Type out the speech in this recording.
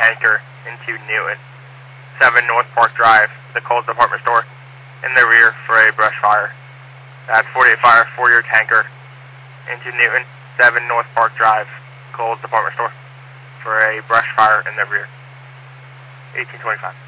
tanker into Newton. 7 North Park Drive, the Kohl's department store, in the rear for a brush fire. That's 48 Fire, 4-year tanker into Newton, 7 North Park Drive, Kohl's department store, for a brush fire in the rear. 1825.